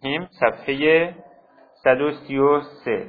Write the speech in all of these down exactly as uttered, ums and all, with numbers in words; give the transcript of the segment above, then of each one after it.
الرحیم صفحه صد و سی و سه.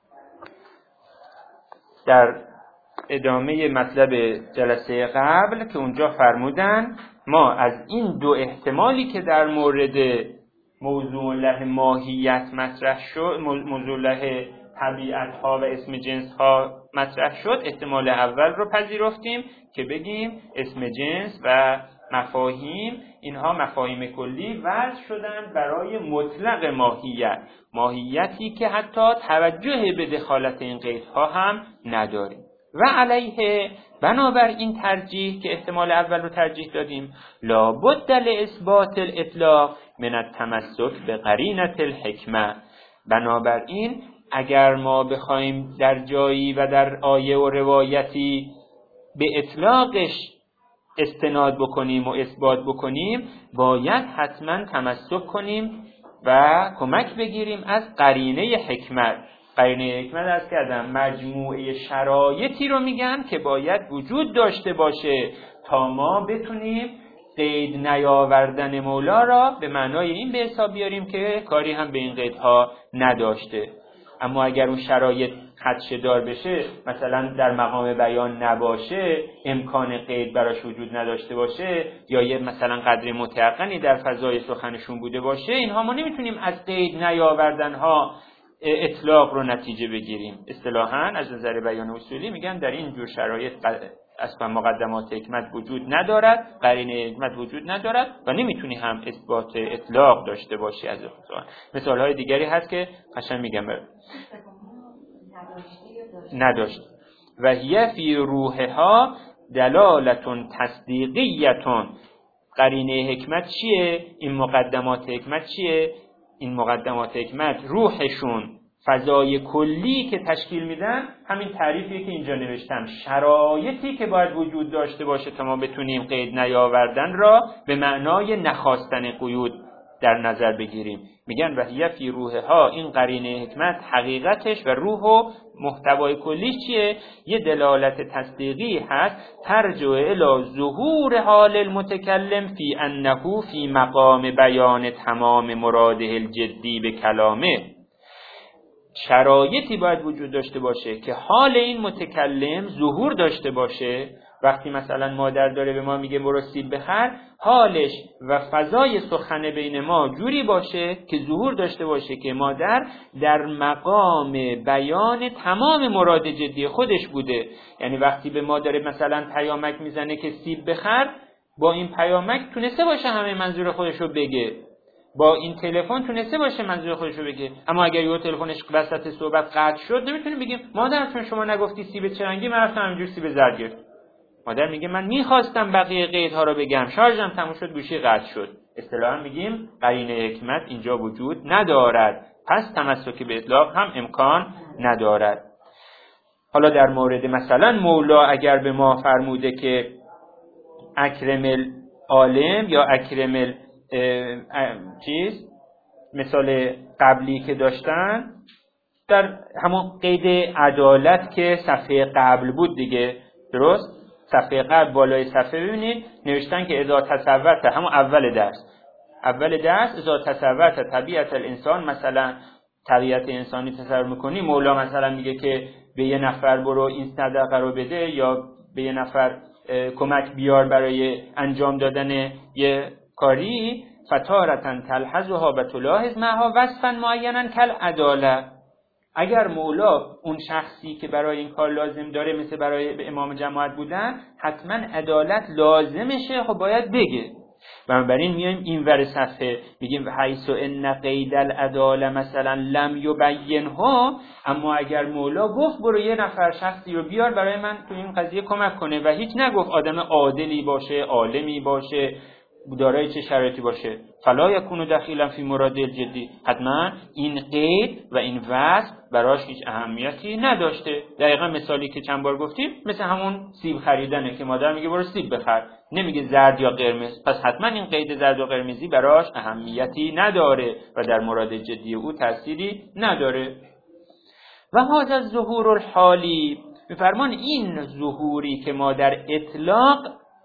در ادامه مطلب جلسه قبل که اونجا فرمودن ما از این دو احتمالی که در مورد موضوع له ماهیت مطرح شد، موضوع له طبیعت ها و اسم جنس ها مطرح شد، احتمال اول رو پذیرفتیم که بگیم اسم جنس و مفاهیم اینها مفاهیم کلی وضع شدن برای مطلق ماهیت، ماهیتی که حتی توجه به دخالت این قیدها هم نداریم. و علیه بنابر این ترجیح که احتمال اول رو ترجیح دادیم، لابد لاثبات الاطلاق من التمسک به قرینه الحکمه. بنابراین اگر ما بخوایم در جایی و در آیه و روایتی به اطلاقش استناد بکنیم و اثبات بکنیم، باید حتما تمسک کنیم و کمک بگیریم از قرینه حکمت. قرینه حکمت از کردم مجموعه شرایطی رو میگن که باید وجود داشته باشه تا ما بتونیم قید نیاوردن مولا را به معنای این به حساب بیاریم که کاری هم به این قیدها نداشته. اما اگر اون شرایط خدشه‌دار بشه، مثلا در مقام بیان نباشه، امکان قید براش وجود نداشته باشه، یا یه مثلا قدر متيقنی در فضای سخنشون بوده باشه، اینها ما نمیتونیم از قید نیاوردنها اطلاق رو نتیجه بگیریم. اصطلاحاً از نظر بیان اصولی میگن در این جور شرایط اصلا مقدمات حکمت وجود ندارد، قرینه حکمت وجود ندارد و نمیتونی هم اثبات اطلاق داشته باشی از خودت. مثال های دیگری هست که قشنگ میگم نداشت. و هی فی روحها دلالتون تصدیقیتون. قرینه حکمت چیه؟ این مقدمات حکمت چیه؟ این مقدمات حکمت روحشون، فضای کلی که تشکیل میدن، همین تعریفی که اینجا نوشتم، شرایطی که باید وجود داشته باشه تا ما بتونیم قید نیاوردن را به معنای نخواستن قیود در نظر بگیریم. میگن و هی فی روحها، این قرینه حکمت حقیقتش و روح و محتوای کلیش چیه؟ یه دلالت تصدیقی هست ترجع الی ظهور حال المتکلم فی انه فی مقام بیان تمام مراده الجدی به کلامه. شرایطی باید وجود داشته باشه که حال این متکلم ظهور داشته باشه. وقتی مثلا مادر داره به ما میگه برو سیب بخر، حالش و فضای سخن بین ما جوری باشه که ظهور داشته باشه که مادر در مقام بیان تمام مراد جدی خودش بوده. یعنی وقتی به ما داره مثلا پیامک میزنه که سیب بخر، با این پیامک تونسته باشه همه منظور خودش رو بگه، با این تلفن تونسته باشه منظور خودش رو بگه. اما اگر یه تلفنش وسط صحبت قطع شد، نمیتونیم بگیم مادر چون شما نگفتی سیب چرنگی، من رفتم همینجور سیب زرد گرفتم. مادر میگه من میخواستم بقیه قیدها رو بگم، شارژم تموم شد، گوشی قطع شد. اصطلاحاً میگیم قرینه حکمت اینجا وجود ندارد، پس تمسک به اطلاق هم امکان ندارد. حالا در مورد مثلا مولا اگر به ما فرموده که اکرم العالم یا اکرم ال چیز، مثال قبلی که داشتن در همون قید عدالت که صفحه قبل بود دیگه، درست؟ صفحه قبل بالای صفحه ببینید نوشتن که اذا تصورت، همون اول درس اول درس اذا تصورت طبیعت الانسان، مثلا طبیعت انسانی تصور میکنی، مولا مثلا میگه که به یه نفر برو این صدقه رو بده، یا به یه نفر کمک بیار برای انجام دادن یه کاری، فتارتن تلحظها و تلاحظ معها وصفا معینا کالعداله. اگر مولا اون شخصی که برای این کار لازم داره، مثل برای به امام جماعت بودن، حتما عدالت لازمشه، خب باید بگه. بنابراین میایم این ور صفحه میگیم حیث ان قید العداله مثلا لم یبینه، اما اگر مولا گفت برو یه نفر شخصی رو بیار برای من تو این قضیه کمک کنه و هیچ نگفت آدم عادلی باشه، عالمی باشه، دارای چه شرایطی باشه، فلا یکون دخیلا فی مراد الجدی، حتما این قید و این وصف براش هیچ اهمیتی نداشته. دقیقا مثالی که چند بار گفتیم مثل همون سیب خریدنه که مادر میگه برو سیب بخر، نمیگه زرد یا قرمز، پس حتما این قید زرد و قرمزی براش اهمیتی نداره و در مراد جدی او تأثیری نداره. و هذا الظهور الحالی، میفرمان این ظهوری که ما در اطلاق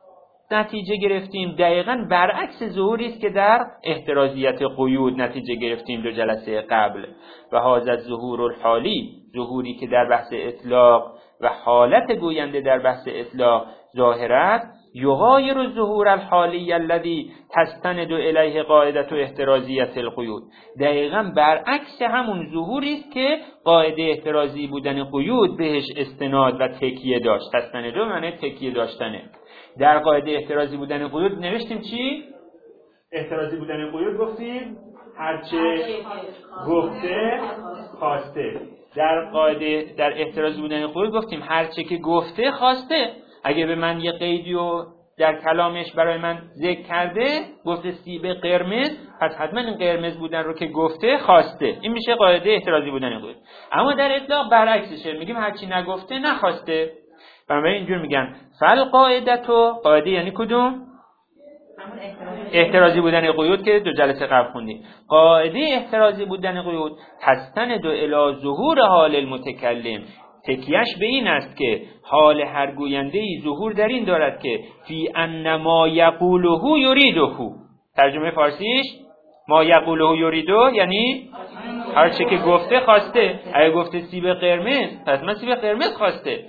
نتیجه گرفتیم دقیقاً برعکس ظهوری است که در احترازیت قیود نتیجه گرفتیم دو جلسه قبل. و هذا الظهور الحالی، ظهوری که در بحث اطلاق و حالت گوینده در بحث اطلاق ظاهر است، یغایر الظهور الحالی الذی تستند الیه قاعده احترازیت القیود، دقیقاً برعکس همون ظهوری است که قاعده احترازی بودن قیود بهش استناد و تکیه داشت. تستند معنی تکیه داشتنه. در قاعده احترازی بودن قیود نوشتیم چی؟ احترازی بودن قیود گفتیم هرچه گفته خواسته. در قاعده در احترازی بودن قیود گفتیم هرچه که گفته خواسته. اگه به من یه قیدی رو در کلامش برای من ذکر کرده، گفته سیب قرمز، پس حتما این قرمز بودن رو که گفته خواسته. این میشه قاعده احترازی بودن قیود. اما در اطلاق برعکسشه، میگیم هرچی نگفته نخواسته. بنابراین اینجور میگن فل قاعده تو، قاعده یعنی کدوم؟ احترازی بودن قیود که دو جلسه قبل خوندیم. قاعده احترازی بودن قیود تستند الی ظهور حال المتکلم، تکیهش به این است که حال هر گوینده‌ای ظهور در این دارد که فی ان ما یقوله یریده. ترجمه فارسیش ما یقوله یریده یعنی هر چه که گفته خواسته. اگه گفته سیب قرمز، پس من سیب قرمز خواسته.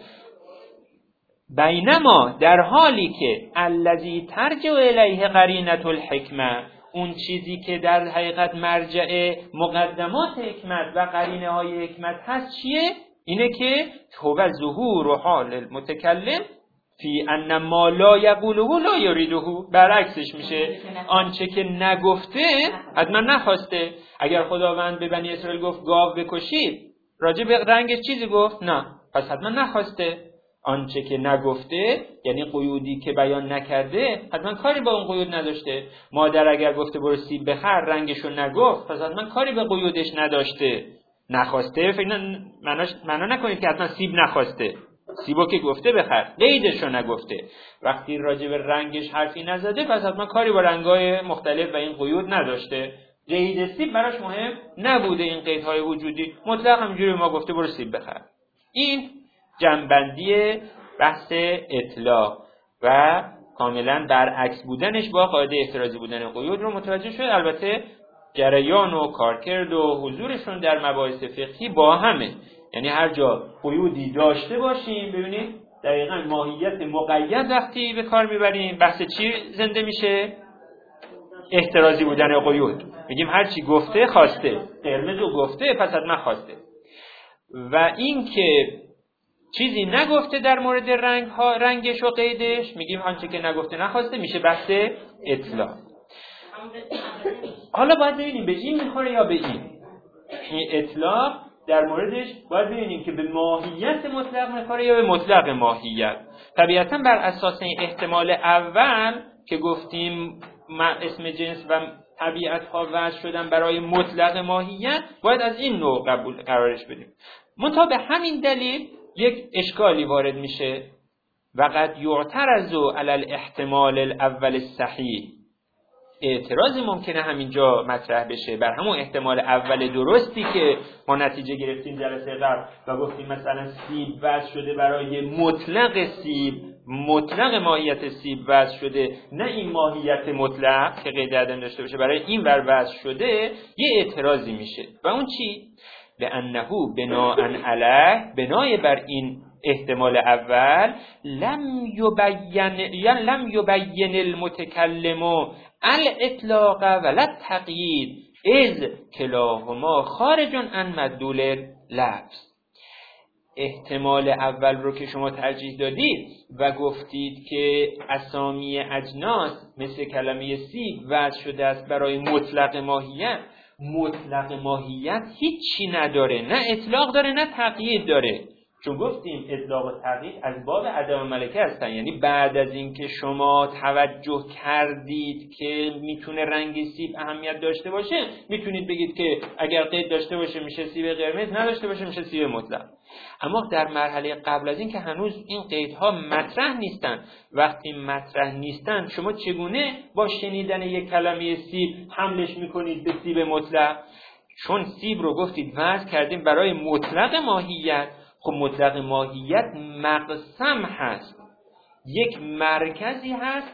بینما در حالی که الذی ترجع الیه قرینه الحکمه، اون چیزی که در حقیقت مرجع مقدمات حکمت و قرینه های حکمت هست چیه؟ اینه که هو ظهور و حال المتکلم فی ان ما لا یقوله لا یریده، برعکسش میشه آنچه که نگفته حتما نخواسته. اگر خداوند به بنی اسرائیل گفت گاو بکشید، راجع به رنگش چیزی گفت؟ نه، پس حتما نخواسته. آنچه که نگفته یعنی قیودی که بیان نکرده، حتما کاری با اون قیود نداشته. مادر اگر گفته برو سیب بخر، رنگشو نگفت، پس حتما کاری به قیودش نداشته. نخواسته فکر معناش معنا نکنید که حتما سیب نخواسته. سیبو که گفته بخر، قیدشو نگفته. وقتی راجع به رنگش حرفی نزده، پس حتما کاری با رنگ‌های مختلف و این قیود نداشته. قید سیب براش مهم نبوده. این قیدهای وجودی مطلق همینجوری ما گفته برو سیب بخر. این جنبندی بحث اطلاق و کاملا برعکس بودنش با قاعده احترازی بودن قیود رو متوجه شد. البته جریان و کارکرد و حضورشون در مباحث فقهی با همه، یعنی هر جا قیودی داشته باشیم، ببینید دقیقاً ماهیت مقید وقتی به کار میبریم بحث چی زنده میشه؟ احترازی بودن قیود. میگیم هر چی گفته خواسته، قرمز رو گفته پس حتما خواسته. و این که چیزی نگفته در مورد رنگ ها، رنگش و قیدش، میگیم آنچه که نگفته نخواسته، میشه بحث اطلاق. حالا باید ببینیم به این میخوره یا به این. این اطلاق در موردش باید ببینیم که به ماهیت مطلق میخوره یا به مطلق ماهیت. طبیعتا بر اساس این احتمال اول که گفتیم اسم جنس و طبیعت ها وضع شدن برای مطلق ماهیت، باید از این نوع قبول قرارش بدیم. منتها به همین دلیل یک اشکالی وارد میشه. وقد یعترض علی الاحتمال الاول الصحیح، اعتراضی ممکنه همینجا مطرح بشه بر همون احتمال اول درستی که ما نتیجه گرفتیم جلسه قبل و گفتیم مثلا سیب وضع شده برای مطلق سیب، مطلق ماهیت سیب وضع شده، نه این ماهیت مطلق که قید عدم داشته باشه، برای این ور وضع شده. یه اعتراضی میشه و اون چی؟ به انه بناء علیه، بنای بر این احتمال اول، لم یبین یا لم یبین المتکلم الاطلاق ولا التقیید اذ کلاهما خارج عن مدلول لفظ. احتمال اول رو که شما ترجیح دادید و گفتید که اسامی اجناس مثل کلمه سیب وضع شده است برای مطلق ماهیت، مطلق ماهیت هیچی نداره، نه اطلاق داره نه تقیید داره. چون گفتیم اطلاق و تقیید از باب عدم ملکه هستن، یعنی بعد از اینکه شما توجه کردید که میتونه رنگ سیب اهمیت داشته باشه، میتونید بگید که اگر قید داشته باشه میشه سیب قرمز، نداشته باشه میشه سیب مطلق. اما در مرحله قبل از این که هنوز این قیدها مطرح نیستن، وقتی مطرح نیستن شما چگونه با شنیدن یک کلمه سیب حملش میکنید به سیب مطلق؟ چون سیب رو گفتید وضع کردیم برای مطلق ماهیت. خب مطلق ماهیت مقسم هست، یک مرکزی هست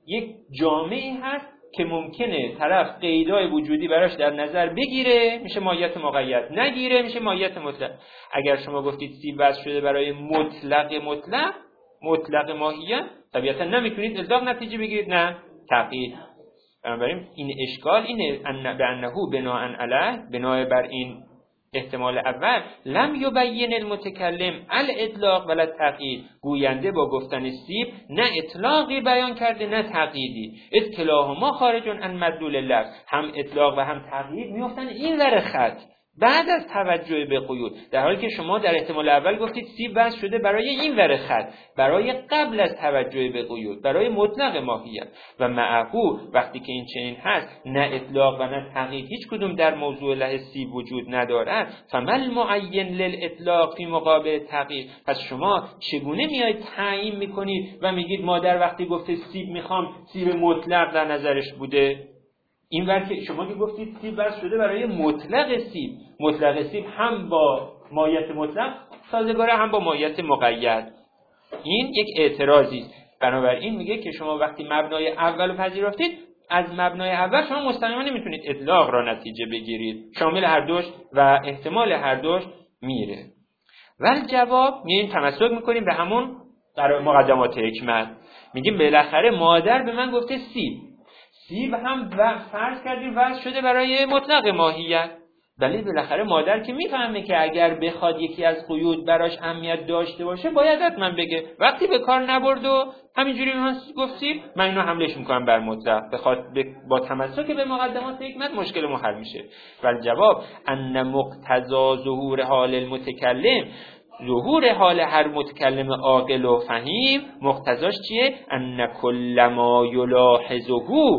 یک جامعه هست که ممکنه طرف قیدای وجودی براش در نظر بگیره، میشه ماهیت مقید، نگیره میشه ماهیت مطلق. اگر شما گفتید سیب وضع شده برای مطلق مطلق مطلق ماهیت، طبیعتا نمیتونید اطلاق نتیجه بگیرید، نه تقیید. بنابراین این اشکال اینه ان به انه بناء علیه، بناء بر این احتمال اول، لم یبین المتکلم الاطلاق ولا تقیید، گوینده با گفتن سیب نه اطلاقی بیان کرده نه تقییدی. اطلاقهما خارج عن مدلول لفظ، هم اطلاق و هم تقیید میافتن این ور خط بعد از توجه به قیود، در حالی که شما در احتمال اول گفتید سیب وضع شده برای این ور خط، برای قبل از توجه به قیود، برای مطلق ماهیت. و معهو وقتی که این چنین هست، نه اطلاق و نه تقیید هیچ کدوم در موضوع له سیب وجود ندارد، فمل معین للاطلاق فی مقابل تقیید، پس شما چگونه میایید تعیین میکنید و میگید مادر وقتی گفته سیب میخوام، سیب مطلق در نظرش بوده؟ این ور که شما که گفتید سیب وضع شده برای مطلق سیب، مطلق سیب هم با ماهیت مطلق سازگاره هم با ماهیت مقید. این یک اعتراضی است. بنابراین میگه که شما وقتی مبنای اول رو پذیرفتید، از مبنای اول شما مستقیما نمیتونید اطلاق را نتیجه بگیرید، شامل هر دوش و احتمال هر دوش میره. ولی جواب میگیم تمسک میکنیم به همون مقدمات حکمت، میگیم بالاخره مادر به من گفته سیب، سیب هم و فرض کردیم وضع شده برای مطلق ماهیت، ولی بالاخره مادر که میفهمه که اگر بخواد یکی از قیود براش اهمیت داشته باشه باید حتما بگه. وقتی به کار نبرد و همینجوری من گفت سیب، من اینو حملش میکنم بر مطلق، بخواد با تمسک به مقدمات حکمت مشکل ما حل میشه. ولی جواب ان مقتضا ظهور حال المتکلم، ظهور حال هر متکلم عاقل و فهیم مقتضاش چیه؟ ان کل ما یلاحظه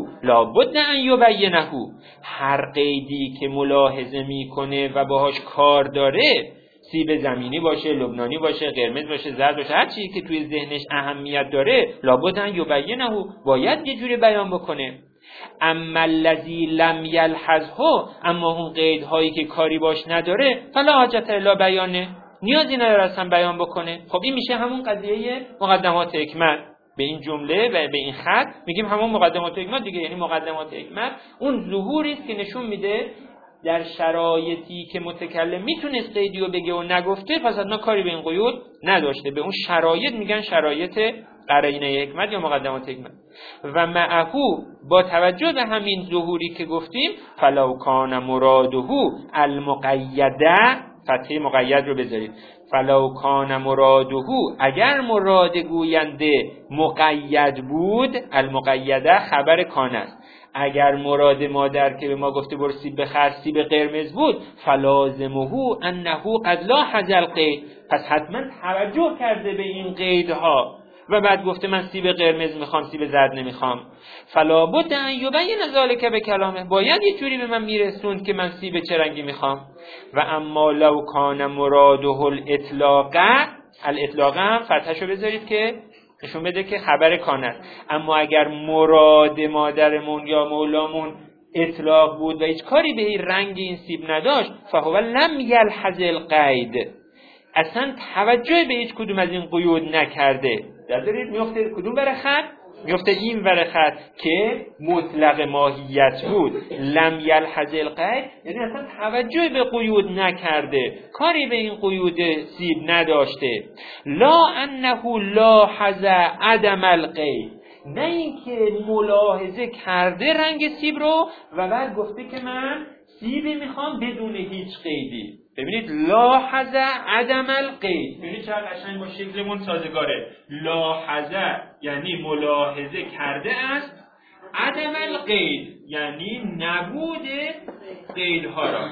لابد ان یبینه، هر قیدی که ملاحظه میکنه و باهاش کار داره، سیب زمینی باشه، لبنانی باشه، قرمز باشه، زرد باشه، هر چیزی که توی ذهنش اهمیت داره، لابد ان یبینه، باید یه جوری بیان بکنه. اما الذی لم یلحظه، اما اون قیدهایی که کاری باش نداره، فلا حاجت الا بیانه، نیازی نداره اصلا بیان بکنه. خب این میشه همون قضیه مقدمات حکمت. به این جمله و به این خط میگیم همون مقدمات حکمت دیگه، یعنی مقدمات حکمت اون ظهوری است که نشون میده در شرایطی که متکلم میتونست قیدی رو بگه و نگفته، پس اصلا کاری به این قیود نداشته. به اون شرایط میگن شرایط قرینه حکمت یا مقدمات حکمت. و معهو با توجه به همین ظهوری که گفتیم، فلو کان مراده المقیده، فتحه مقید رو بذارید، فلو کان مراده، اگر مراد گوینده مقید بود، المقیده خبر کان است، اگر مراد مادر که به ما گفته برو سیب بخر سیب قرمز بود، فلازمه انه قد لاحظ القید، پس حتما توجه کرده به این قیدها و بعد گفته من سیب قرمز میخوام سیب زرد نمیخوام. فلا بد ان یبین ذلک به کلامه، باید یه جوری به من میرسوند که من سیب چه رنگی میخوام. و اما لو کان مراده الاطلاق، الاطلاق هم فتحشو بذارید که نشون بده که خبر کان است. اما اگر مراد مادرمون یا مولامون اطلاق بود و هیچ کاری به این رنگ این سیب نداشت، فهو لم یلحظ القید، اصلا توجه به هیچ کدوم از این قیود نکرده. در دارید میفته کدوم بر خط؟ میفته این بر خط که مطلق ماهیت بود. لم یلحظ القید یعنی اصلا توجه به قیود نکرده، کاری به این قیود سیب نداشته. لا انه لاحظ عدم القید، نه اینکه ملاحظه کرده رنگ سیب رو و بعد گفته که من سیبی میخوام بدون هیچ قیدی. ببینید لاحظ عدم القید، ببینید چقدر قشنگ با شکلمون سازگاره. لاحظ یعنی ملاحظه کرده است، عدم القید یعنی نبود قیدها را.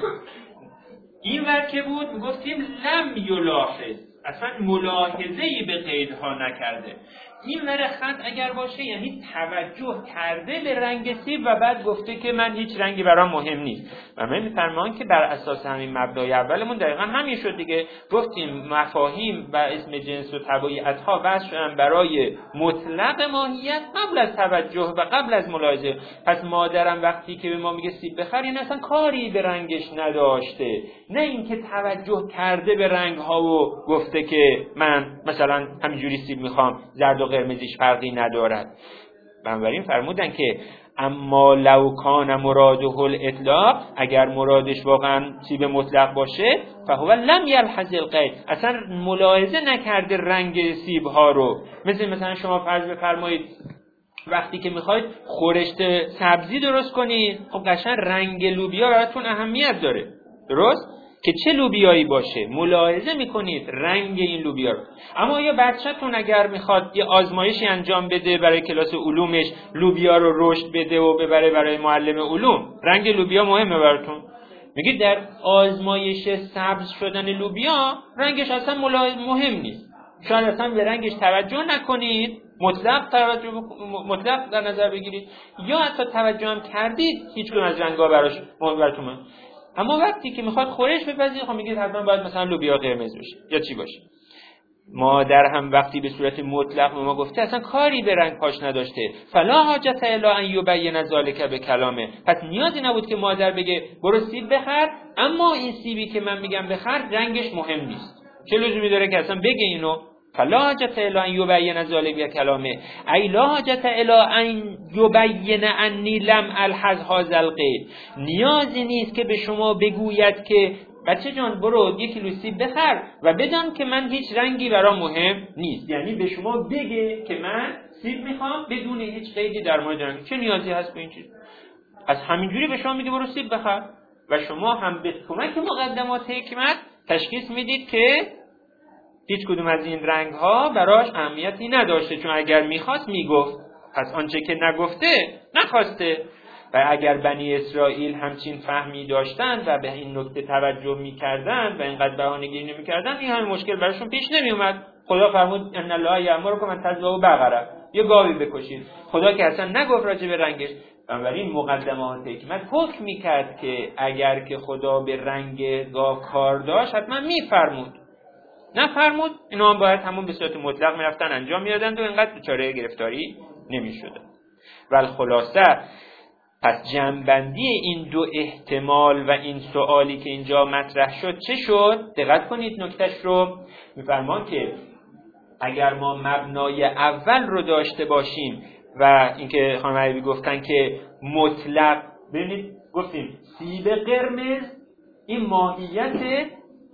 این ور که بود میگفتیم لم یلاحظ، اصلا ملاحظه‌ای به قیدها نکرده. این ور خط اگر باشه یعنی توجه کرده به رنگ سیب و بعد گفته که من هیچ رنگی برام مهم نیست. و من میفرمان که بر اساس همین مبدای اولمون دقیقا همین شد دیگه. گفتیم مفاهیم و اسم جنس و تبعیت‌ها وضع شدن برای مطلق ماهیت قبل از توجه و قبل از ملاحظه. پس مادرم وقتی که به ما میگه سیب بخر، این اصلا کاری به رنگش نداشته، نه اینکه توجه کرده به رنگ‌ها و گفته که من مثلا همینجوری سیب میخوام، زرد و قرمزیش فرقی ندارد. بنابراین فرمودن که اما لو کان مراده الاطلاق، اگر مرادش واقعا سیب مطلق باشه، فهو لم یلحظ القید، اصلا ملاحظه نکرده رنگ سیب ها رو. مثل مثلا شما فرض بفرمایید وقتی که میخواید خورشت سبزی درست کنید، خب قشنگ رنگ لوبیا براتون اهمیت داره، درست؟ که چه لوبیایی باشه ملاحظه میکنید رنگ این لوبیا رو. اما یا بچه‌تون اگر میخواد یه آزمایشی انجام بده برای کلاس علومش، لوبیا رو رشد بده و ببره برای معلم علوم، رنگ لوبیا مهمه براتون؟ میگید در آزمایش سبز شدن لوبیا رنگش اصلا مهم نیست، شاید اصلا به رنگش توجه نکنید، مطلق توجه مطلق در نظر بگیرید، یا حتی توجه هم کردید هیچ کدوم از رنگ‌ها براش مهم براتون. اما وقتی که میخواد خورش بپزید، خب میگید حتما باید مثلا لوبیا قرمز بشه یا چی باشه. مادر هم وقتی به صورت مطلق به ما گفته اصلا کاری به رنگ پاش نداشته، فلا حاجت الا ان یبین ذلک به کلامه، پس نیازی نبود که مادر بگه برو سیب بخر، اما این سیبی که من میگم بخر رنگش مهم نیست. چه لزومی داره که اصلا بگه اینو؟ فلا حاجت الا ان یبین ذلک به کلامه، ای لا حاجت الا ان یبین انی لم الحظ هذا القید، نیازی نیست که به شما بگوید که بچه جان برو یک کیلو سیب بخر و بدان که من هیچ رنگی برام مهم نیست. یعنی به شما بگه که من سیب میخوام بدون هیچ قیدی در مورد رنگ. چه نیازی هست به این چیز؟ از همینجوری به شما میگه برو سیب بخر و شما هم به کمک مقدمات حکمت تشخیص میدید که هیچ کدوم از این رنگ ها براش اهمیتی نداشته، چون اگر میخواست میگفت، پس آنچه که نگفته نخواسته. و اگر بنی اسرائیل همچین فهمی داشتن و به این نکته توجه میکردن و اینقدر بهانه‌گیری نمیکردن، این همه مشکل براشون پیش نمیومد. خدا فرمود ان الله یأمرکم ان تذبحوا بقره، یه گاوی بکشید. خدا که اصلا نگفت راجع به رنگش. بنابراین مقدمات حکمت حکم میکرد که اگر که خدا به رنگ گاو کار داشت حتما میفرمود، نفرمود اینا هم باید همون به صورت مطلق میرفتن انجام میدادند و اینقدر دچار گرفتاری نمیشدن. ول خلاصه، پس جمع‌بندی این دو احتمال و این سوالی که اینجا مطرح شد چه شد؟ دقت کنید نکتهش رو. میفرمان که اگر ما مبنای اول رو داشته باشیم و اینکه خانم عربی گفتن که مطلق، ببینید گفتیم سیب قرمز این ماهیت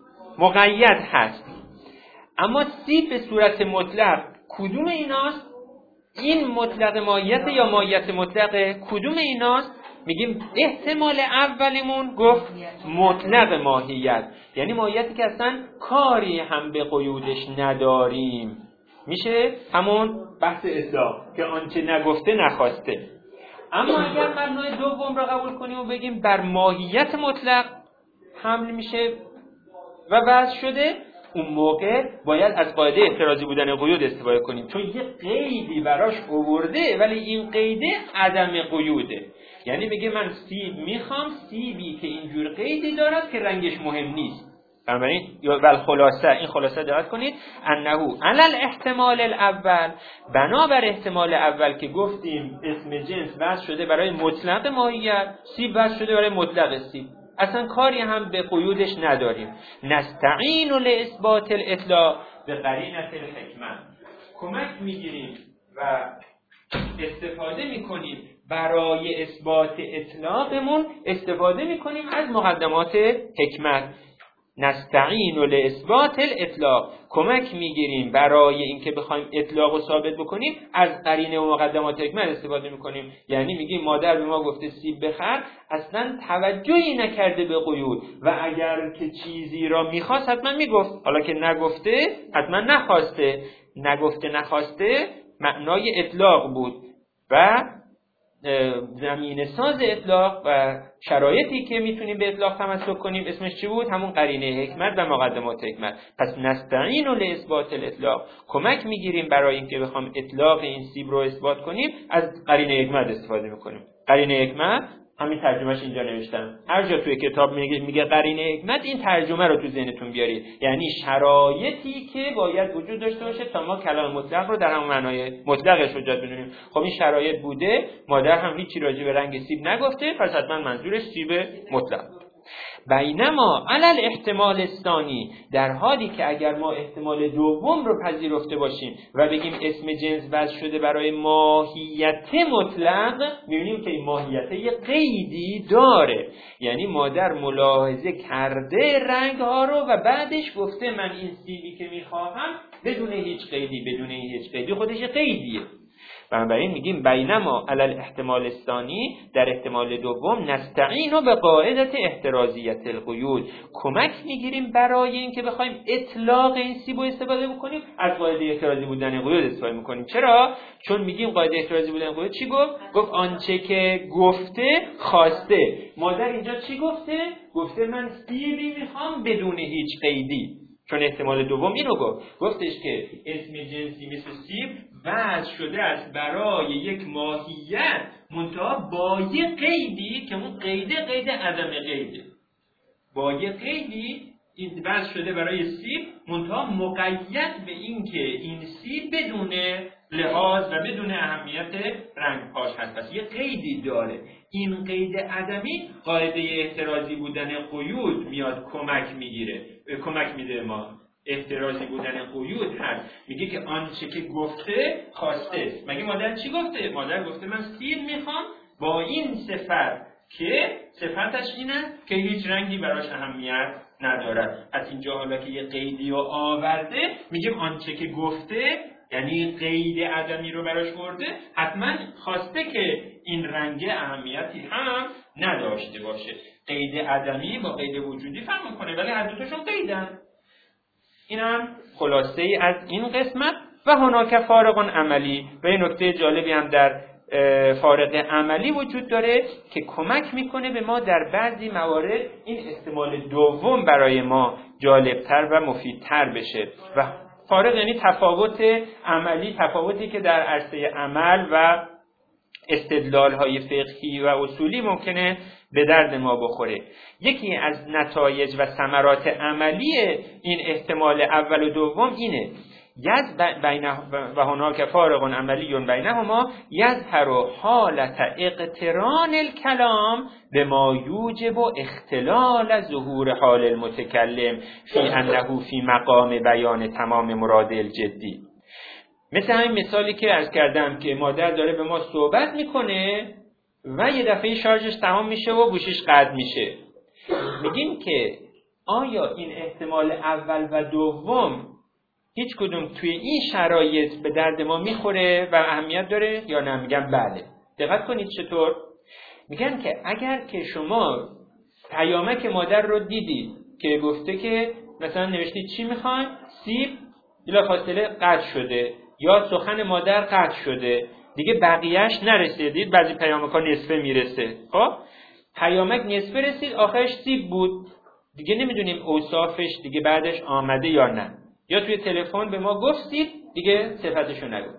مقید هست، اما سیب به صورت مطلق کدوم ایناست؟ این مطلق ماهیت یا ماهیت مطلق کدوم ایناست؟ میگیم احتمال اولیمون گفت مطلق ماهیت، یعنی ماهیتی که اصلا کاری هم به قیودش نداریم، میشه همون بحث اطلاق که آنچه نگفته نخواسته. اما اگر مبنای دوم را قبول کنیم و بگیم بر ماهیت مطلق حمل میشه و وضع شده، اون موقع باید از قاعده احترازی بودن قیود استفاده کنیم، چون یه قیدی براش آورده ولی این قیده عدم قیوده. یعنی میگه من سیب میخوام، سیبی که اینجور قیدی دارد که رنگش مهم نیست. بنابراین ول خلاصه، این خلاصه دقت کنید، انه علل احتمال الاول، بنابر احتمال اول که گفتیم اسم جنس وضع شده برای مطلق ماهیت، سیب وضع شده برای مطلق سیب، اصلا کاری هم به قیودش نداریم. نستعین لاثبات الاطلاق به قرینه الحکمت، کمک میگیریم و استفاده میکنیم برای اثبات اطلاقمون، استفاده میکنیم از مقدمات حکمت. نستعین لاثبات الاطلاق، کمک میگیریم برای اینکه بخوایم اطلاق رو ثابت بکنیم از قرینه و مقدمات حکمت استفاده میکنیم. یعنی میگیم مادر به ما گفته سیب بخر، اصلا توجهی نکرده به قیود و اگر که چیزی را میخواست حتما میگفت، حالا که نگفته حتما نخواسته، نگفته نخواسته معنای اطلاق بود و زمین ساز اطلاق و شرایطی که میتونیم به اطلاق تمسک کنیم اسمش چی بود؟ همون قرینه حکمت و مقدمات حکمت. پس نستعین لاثبات الاطلاق، کمک میگیریم برای اینکه بخوام اطلاق این سیب رو اثبات کنیم از قرینه حکمت استفاده میکنیم. قرینه حکمت همین ترجمهش اینجا نوشتم، هر جا توی کتاب میگه میگه قرینه حکمت، این ترجمه رو تو ذهنتون بیارید، یعنی شرایطی که باید وجود داشته باشه تا ما کلام مطلق رو در همون معنای مطلقش حجت بدونیم. خب این شرایط بوده، مادر هم هیچی راجع به رنگ سیب نگفته، پس حتما منظورش سیب مطلق. بینما علل احتمال ثانی، در حالی که اگر ما احتمال دوم رو پذیرفته باشیم و بگیم اسم جنس وضع شده برای ماهیت مطلق، می‌بینیم که این ماهیت یه قیدی داره. یعنی مادر ملاحظه کرده رنگ‌ها رو و بعدش گفته من این سیبی که می‌خواهم بدون هیچ قیدی، بدون هیچ قیدی خودش قیدیه. بنابراین میگیم بینما علل احتمال الثانی، در احتمال دوم نستعین به قاعدت احترازیت القیود، کمک میگیریم برای اینکه بخوایم اطلاق این سیب رو استفاده بکنیم، از قاعده احترازی بودن قیود استفاده میکنیم. چرا؟ چون میگیم قاعده احترازی بودن قیود چی گفت؟ گفت آنچه که گفته خواسته. مادر اینجا چی گفته؟ گفته من سیبی میخوام بدون هیچ قیدی. چون احتمال دوم اینو گفت، گفتش که اسم جنسی مثل سیب وضع شده است برای یک ماهیت منتها با یه قیدی که اون قیده قید عدم قیده. با یه قیدی این وضع شده برای سیب منتها مقید به این که این سیب بدون لحاظ و بدون اهمیت رنگ‌هاش هست. پس یه قیدی داره. این قید عدمی قاعده احترازی بودن قیود میاد کمک میگیره، کمک میده ما. احترازی بودن قیود هست، میگه که آنچه که گفته خواسته. مگه مادر چی گفته؟ مادر گفته من سیب میخوام با این صفت که صفتش اینه که هیچ رنگی براش اهمیت ندارد. پس اینجا حالا که یه قیدی رو آورده، میگیم آنچه که گفته یعنی قید عدمی رو براش برده، حتما خواسته که این رنگ اهمیتی هم نداشته باشه. قید عدمی با قید وجودی فرق میکنه، ولی هر دوتاشون قیدن. این هم خلاصه ای از این قسمت. و هناک فارق عملی، و این نکته جالبی هم در فارق عملی وجود داره که کمک میکنه به ما در بعضی موارد این احتمال دوم برای ما جالبتر و مفیدتر بشه. و فارق یعنی تفاوت عملی، تفاوتی که در عرصه عمل و استدلال‌های فقهی و اصولی ممکنه به درد ما بخوره. یکی از نتایج و ثمرات عملی این احتمال اول و دوم اینه: یز بین و هناک فارق عملی بینهما یظهر حالت اقتران الکلام به ما یوجب اختلال ظهور حال المتکلم فی انه فی مقام بیان تمام مراد الجدی. مثل همین مثالی که عرض کردم که مادر داره به ما صحبت میکنه و یه دفعه شارژش تمام میشه و گوشیش قطع میشه. میگیم که آیا این احتمال اول و دوم هیچ کدوم توی این شرایط به درد ما میخوره و اهمیت داره یا نه؟ میگم بله. دقت کنید چطور؟ میگن که اگر که شما پیامک مادر رو دیدید که گفته که مثلا نوشتید چی میخواین؟ سیب، بلافاصله قطع شده، یا سخن مادر قطع شده، دیگه بقیهش نرسیدید. بعضی پیامک ها نصفه میرسه. خب پیامک نصفه رسید، آخرش سیب بود، دیگه نمیدونیم اوصافش دیگه بعدش آمده یا نه. یا توی تلفن به ما گفتید، دیگه صفتشو نگو.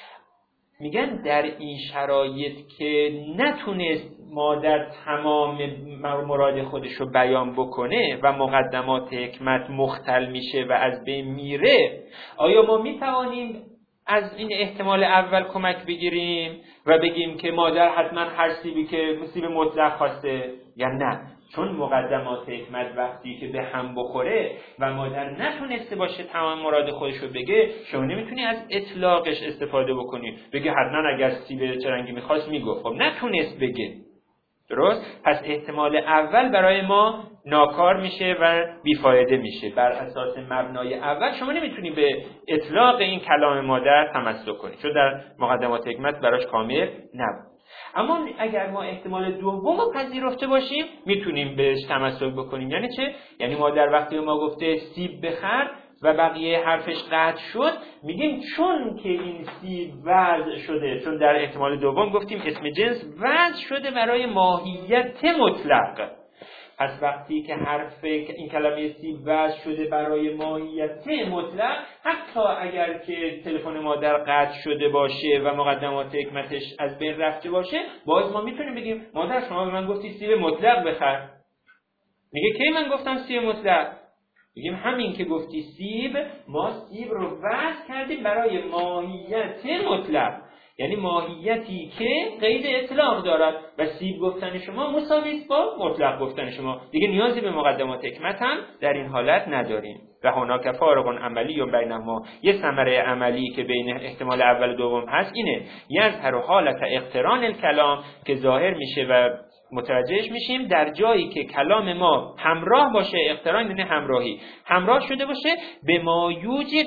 میگن در این شرایط که نتونست مادر تمام مراد خودش رو بیان بکنه و مقدمات حکمت مختل میشه و از بین میره، آیا ما میتوانیم از این احتمال اول کمک بگیریم و بگیم که مادر حتما هر سیبی که سیب مطلق خواسته یا نه؟ چون مقدمات حکمت وقتی که به هم بخوره و مادر نتونسته باشه تمام مراد خودش رو بگه، شما نمیتونی از اطلاقش استفاده بکنی، بگه حتما اگر سیب چه رنگی میخواست میگفت. خب نتونست بگه، درست؟ پس احتمال اول برای ما ناکار میشه و بیفایده میشه. بر اساس مبنای اول شما نمیتونی به اطلاق این کلام مادر تمسک کنی، چون در مقدمات حکمت براش کامل نبود. اما اگر ما احتمال دوم رو پذیرفته باشیم، میتونیم بهش تمسک بکنیم. یعنی چه؟ یعنی مادر وقتی ما گفته سیب بخر و بقیه حرفش قطع شد، میگیم چون که این سیب وضع شده، چون در احتمال دوم گفتیم اسم جنس وضع شده برای ماهیت مطلق، پس وقتی که حرف این کلمه سیب وضع شده برای ماهیت مطلق، حتی اگر که تلفن مادر قطع شده باشه و مقدمات حکمتش از بین رفته باشه، باز ما میتونیم بگیم مادر شما به من گفتی سیب مطلق بخر. میگه کی من گفتم سیب مطلق؟ میگیم همین که گفتی سیب، ما سیب رو وضع کردیم برای ماهیت مطلق. یعنی ماهیتی که قید اطلاق دارد و سیب گفتن شما مساوی است با مطلق گفتن شما. دیگه نیازی به مقدمات حکمت هم در این حالت نداریم. و هناک فارق عملی و بینهما، یه ثمره عملی که بین احتمال اول و دوم هست اینه یظهر حالت اقتران الکلام، که ظاهر میشه و متوجهش میشیم در جایی که کلام ما همراه باشه، اقتران یعنی همراهی، همراه شده باشه به ما یوجب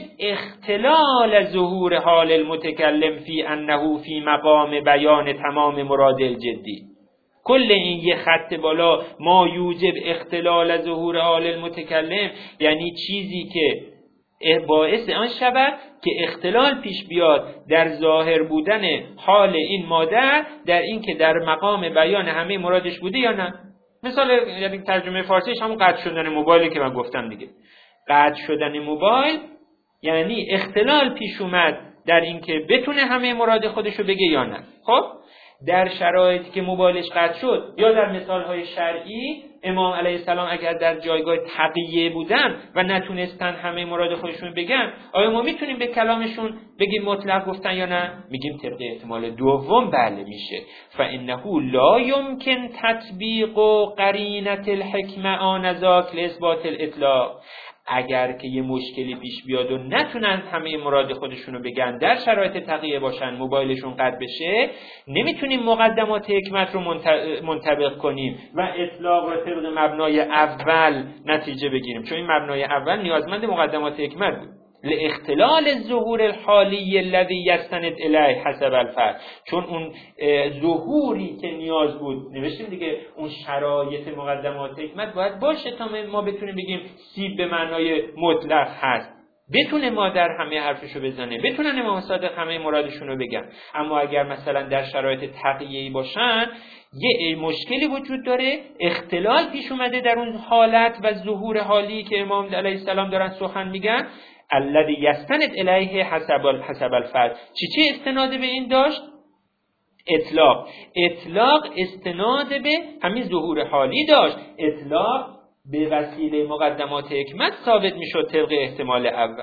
اختلال ظهور حال المتکلم فی انه فی مقام بیان تمام مراد الجدی. کل این یه خط بالا ما یوجب اختلال ظهور حال المتکلم یعنی چیزی که باعث آن شود که اختلال پیش بیاد در ظاهر بودن حال این مادر، در این که در مقام بیان همه مرادش بوده یا نه. مثال یعنی ترجمه فارسیش همون قطع شدن موبایلی که من گفتم دیگه. قطع شدن موبایل یعنی اختلال پیش اومد در این که بتونه همه مراد خودشو بگه یا نه. خب در شرایطی که موبایلش قطع شد یا در مثالهای شرعی امام علیه السلام اگر در جایگاه تقیه بودن و نتونستن همه مراد خودشون بگن، آیا ما میتونیم به کلامشون بگیم مطلق گفتن یا نه؟ میگیم طبق احتمال دوم بله میشه. فانه لا یمکن تطبیق قرینه الحکمه آنذاک لاثبات الاطلاق. اگر که یه مشکلی پیش بیاد و نتونن همه مراد خودشونو بگن، در شرایط تقیه باشن، موبایلشون قطع بشه، نمیتونیم مقدمات حکمت رو منطبق کنیم و اطلاق رو طبق مبنای اول نتیجه بگیریم، چون این مبنای اول نیازمند مقدمات حکمت بود. لاختلال الظهور الحالی الذي يستند الیه حسب الفرض، چون اون ظهوری که نیاز بود نوشتیم دیگه، اون شرایط مقدمات حکمت باید باشه تا ما بتونیم بگیم سیب به معنای مطلق هست، بتونه مادر همه حرفشو بزنه، بتونن امام صادق همه مرادشونو بگن. اما اگر مثلا در شرایط تقیه‌ای باشن، یه مشکلی وجود داره، اختلال پیش اومده در اون حالت و ظهور حالی که امام علیه السلام دارن سخن میگن، الذی یستند الیه حسب حسب الفرض. چی چی استناد به این داشت؟ اطلاق. اطلاق استناد به همین ظهور حالی داشت. اطلاق به وسیله مقدمات حکمت ثابت میشد طبق احتمال اول.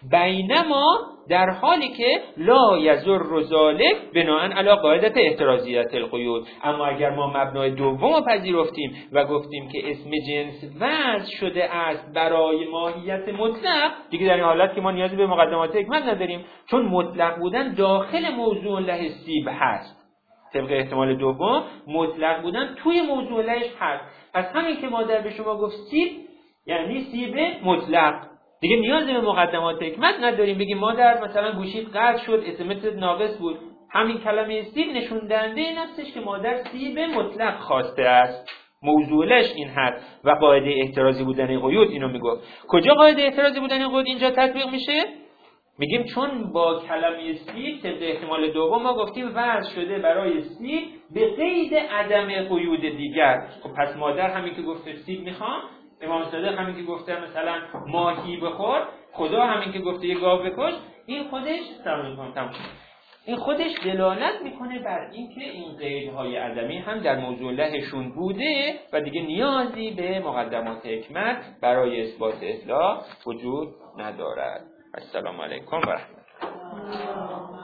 بینما در حالی که لا یضر ذلک بناء علی قاعده احترازیت القیود. اما اگر ما مبنای دوم رو پذیرفتیم و گفتیم که اسم جنس وضع شده است برای ماهیت مطلق، دیگه در این حالت که ما نیازی به مقدمات حکمت نداریم، چون مطلق بودن داخل موضوع له سیب هست. طبق احتمال دوم مطلق بودن توی موضوع لهش هست. پس همین که مادر به شما گفت سیب یعنی سیب مطلق، دیگه نیازی به مقدمات حکمت نداریم بگیم مادر مثلا گوشیت قطع شد، اسمست ناقص بود. همین کلمه سیب نشون دهنده این هستش که مادر سیب مطلق خواسته است، موضوعش این هست و قاعده احترازی بودن قیود اینو میگه. کجا قاعده احترازی بودن قیود اینجا تطبیق میشه؟ میگیم چون با کلمه سیب طبق احتمال دوم ما گفتیم وضع شده برای سیب به قید عدم قیود دیگر. خب پس مادر همین که گفته سیب میخوام، امام صادق همین که گفته مثلا ماهی بخور، خدا همین که گفته یه گاو بکش، این خودش تمام کنم این خودش دلالت میکنه بر اینکه این قیدهای عدمی هم در موضوع لهشون بوده و دیگه نیازی به مقدمات حکمت برای اثبات اطلاق وجود ندارد. السلام علیکم و رحمت الله.